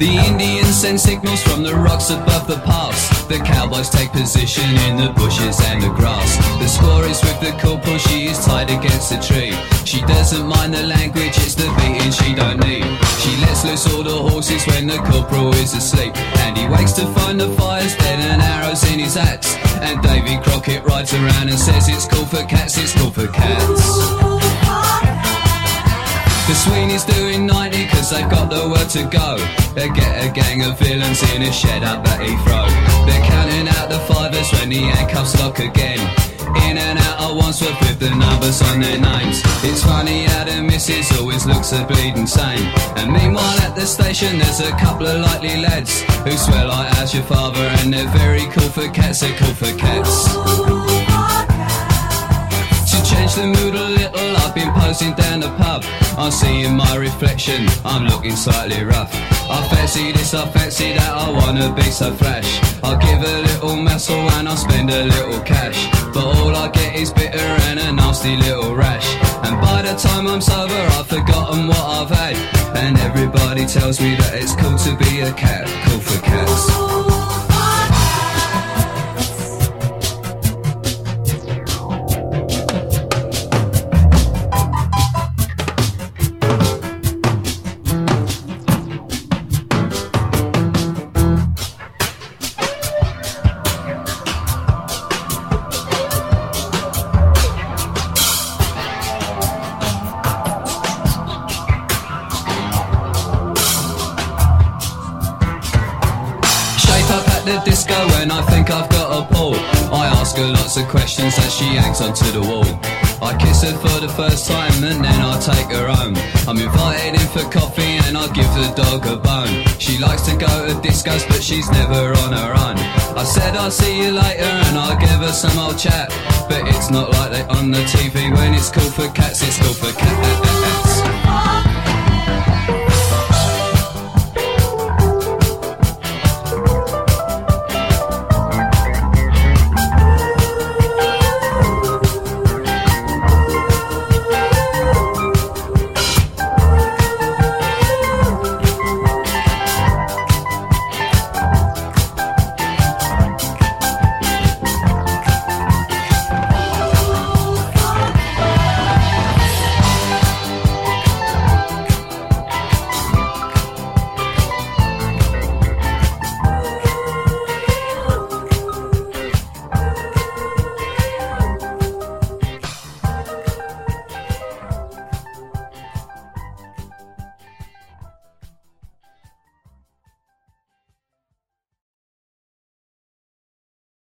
The Indians send signals from the rocks above the pass. The cowboys take position in the bushes and the grass. The score is with the corporal, she is tied against a tree. She doesn't mind the language, it's the beating she don't need. She lets loose all the horses when the corporal is asleep, and he wakes to find the fire's dead and arrows in his axe. And Davy Crockett rides around and says it's cool for cats, it's cool for cats. The Sweeney's doing 90 cause they've got the word to go. They get a gang of villains in a shed up at Heathrow. They're counting out the fivers when the handcuffs lock again. In and out of Wandsworth with the numbers on their names. It's funny how the missus always looks a bleeding sane. And meanwhile at the station there's a couple of likely lads who swear like how's your father, and they're very cool for cats, they're cool for cats. To change the mood a little, I've been posing down the pub. I'm seeing my reflection, I'm looking slightly rough. I fancy this, I fancy that, I wanna be so flash. I'll give a little muscle and I'll spend a little cash, but all I get is bitter and a nasty little rash. And by the time I'm sober I've forgotten what I've had, and everybody tells me that it's cool to be a cat, cool for cats. The disco when I think I've got a pull. I ask her lots of questions as she hangs onto the wall. I kiss her for the first time and then I take her home. I'm invited in for coffee and I give the dog a bone. She likes to go to discos but she's never on her own. I said I'll see you later and I'll give her some old chat, but it's not like they on the TV. When it's cool for cats, it's cool for cats.